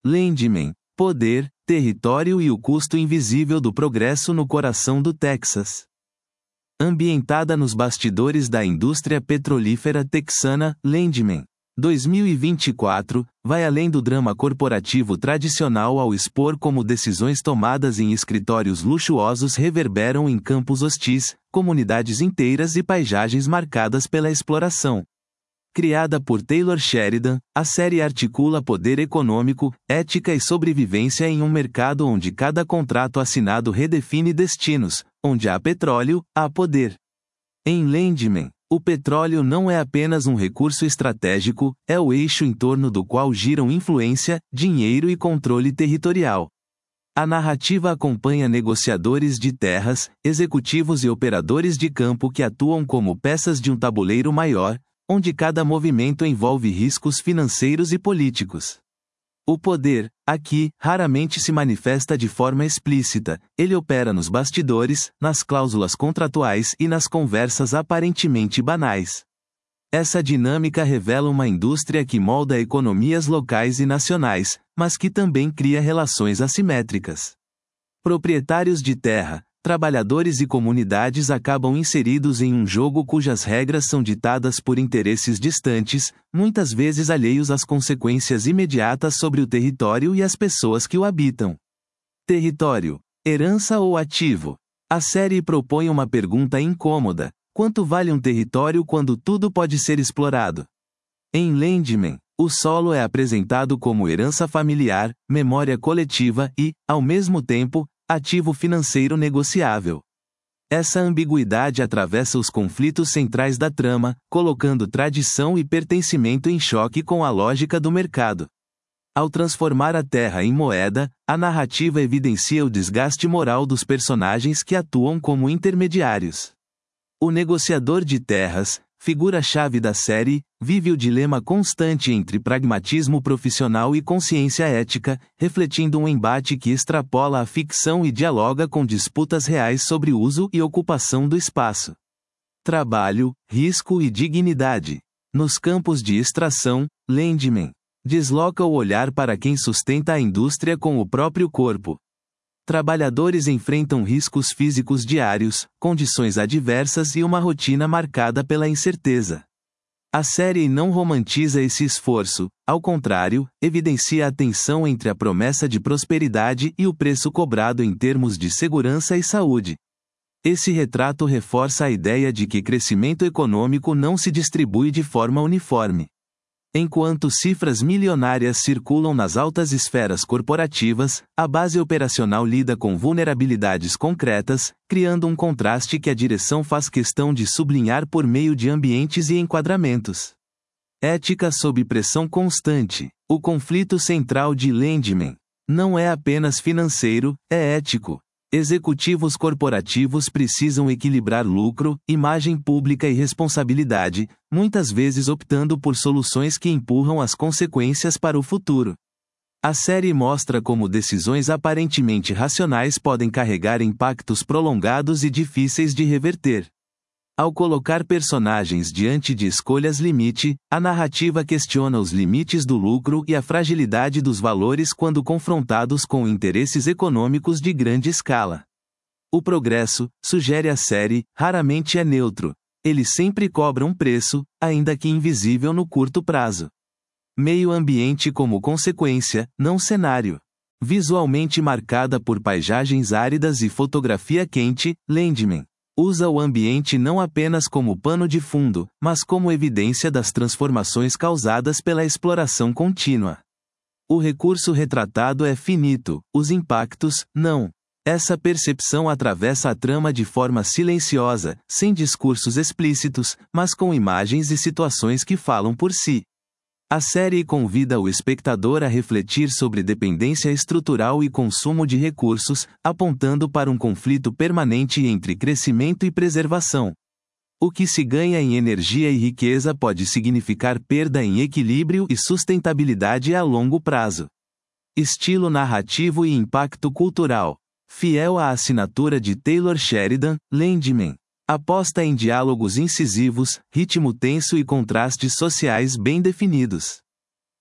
Landman, poder, território e o custo invisível do progresso no coração do Texas. Ambientada nos bastidores da indústria petrolífera texana, Landman 2024, vai além do drama corporativo tradicional ao expor como decisões tomadas em escritórios luxuosos reverberam em campos hostis, comunidades inteiras e paisagens marcadas pela exploração. Criada por Taylor Sheridan, a série articula poder econômico, ética e sobrevivência em um mercado onde cada contrato assinado redefine destinos, onde há petróleo, há poder. Em Landman, o petróleo não é apenas um recurso estratégico, é o eixo em torno do qual giram influência, dinheiro e controle territorial. A narrativa acompanha negociadores de terras, executivos e operadores de campo que atuam como peças de um tabuleiro maior, onde cada movimento envolve riscos financeiros e políticos. O poder, aqui, raramente se manifesta de forma explícita, ele opera nos bastidores, nas cláusulas contratuais e nas conversas aparentemente banais. Essa dinâmica revela uma indústria que molda economias locais e nacionais, mas que também cria relações assimétricas. Proprietários de terra, trabalhadores e comunidades acabam inseridos em um jogo cujas regras são ditadas por interesses distantes, muitas vezes alheios às consequências imediatas sobre o território e as pessoas que o habitam. Território, herança ou ativo? A série propõe uma pergunta incômoda: quanto vale um território quando tudo pode ser explorado? Em Landman, o solo é apresentado como herança familiar, memória coletiva e, ao mesmo tempo, ativo financeiro negociável. Essa ambiguidade atravessa os conflitos centrais da trama, colocando tradição e pertencimento em choque com a lógica do mercado. Ao transformar a terra em moeda, a narrativa evidencia o desgaste moral dos personagens que atuam como intermediários. O negociador de terras, figura-chave da série, vive o dilema constante entre pragmatismo profissional e consciência ética, refletindo um embate que extrapola a ficção e dialoga com disputas reais sobre uso e ocupação do espaço. Trabalho, risco e dignidade. Nos campos de extração, Landman desloca o olhar para quem sustenta a indústria com o próprio corpo. Trabalhadores enfrentam riscos físicos diários, condições adversas e uma rotina marcada pela incerteza. A série não romantiza esse esforço, ao contrário, evidencia a tensão entre a promessa de prosperidade e o preço cobrado em termos de segurança e saúde. Esse retrato reforça a ideia de que crescimento econômico não se distribui de forma uniforme. Enquanto cifras milionárias circulam nas altas esferas corporativas, a base operacional lida com vulnerabilidades concretas, criando um contraste que a direção faz questão de sublinhar por meio de ambientes e enquadramentos. Ética sob pressão constante. O conflito central de Landman não é apenas financeiro, é ético. Executivos corporativos precisam equilibrar lucro, imagem pública e responsabilidade, muitas vezes optando por soluções que empurram as consequências para o futuro. A série mostra como decisões aparentemente racionais podem carregar impactos prolongados e difíceis de reverter. Ao colocar personagens diante de escolhas limite, a narrativa questiona os limites do lucro e a fragilidade dos valores quando confrontados com interesses econômicos de grande escala. O progresso, sugere a série, raramente é neutro. Ele sempre cobra um preço, ainda que invisível no curto prazo. Meio ambiente como consequência, não cenário. Visualmente marcada por paisagens áridas e fotografia quente, Landman usa o ambiente não apenas como pano de fundo, mas como evidência das transformações causadas pela exploração contínua. O recurso retratado é finito, os impactos, não. Essa percepção atravessa a trama de forma silenciosa, sem discursos explícitos, mas com imagens e situações que falam por si. A série convida o espectador a refletir sobre dependência estrutural e consumo de recursos, apontando para um conflito permanente entre crescimento e preservação. O que se ganha em energia e riqueza pode significar perda em equilíbrio e sustentabilidade a longo prazo. Estilo narrativo e impacto cultural. Fiel à assinatura de Taylor Sheridan, Landman aposta em diálogos incisivos, ritmo tenso e contrastes sociais bem definidos.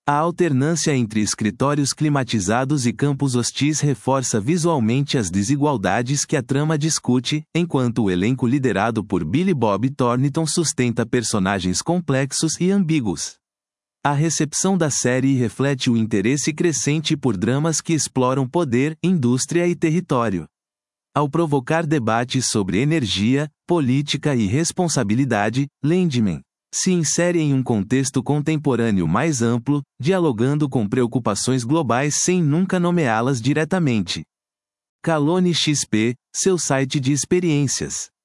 A alternância entre escritórios climatizados e campos hostis reforça visualmente as desigualdades que a trama discute, enquanto o elenco liderado por Billy Bob Thornton sustenta personagens complexos e ambíguos. A recepção da série reflete o interesse crescente por dramas que exploram poder, indústria e território. Ao provocar debates sobre energia, política e responsabilidade, Landman se insere em um contexto contemporâneo mais amplo, dialogando com preocupações globais sem nunca nomeá-las diretamente. Kalone XP, seu site de experiências.